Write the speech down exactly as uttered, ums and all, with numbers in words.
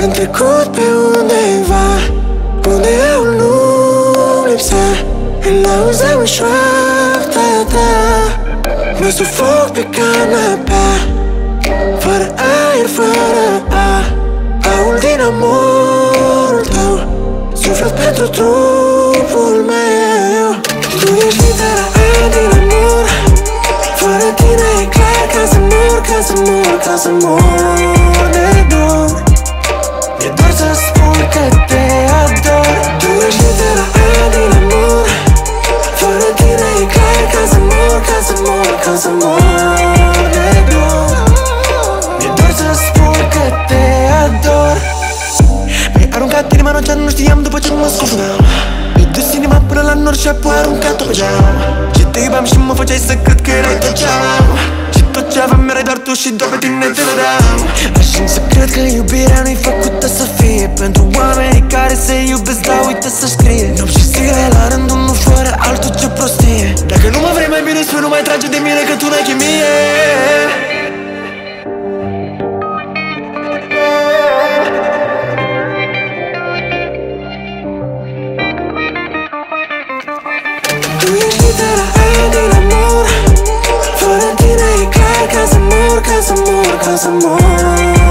în trecut pe undeva, unde eu nu lipsea. Îl auzeam în șoapta ta, mă sufoc pe canapea, fără aer, fără a aul din amorul tău, suflet pentru trupul meu. Tu ești litera A din amor, fără tine e clar ca să mor, ca să mor, ca să mor de dor. Mi-e doar să spun că te ador. Tu ești litera A din amor, fără tine e clar ca să mor, ca să mor, ca să mor de dor. Mi-e doar să spun că te ador. Mi-ai aruncat inima în ocean, nu știam după ce mă scufundam. Mi-ai dus inima până la nord și apoi aruncat-o pe geam. Și te iubeam și mă făceai să cred că erai tot ce-am. Și tot ce aveam erai doar tu și doar pe tine te vedeam. Ajung să cred că iubirea nu-i făcută să fie pentru oamenii care se iubesc, dar uită să scrie. Nopți și zile la rând, unul fără altul, ce prostie. Dacă nu mă vrei mai bine, spune, nu mai trage de mine că tu n-ai chimie. Tu ești litera A din amor, fără tine e clar ca să mor, ca să mor, ca să mor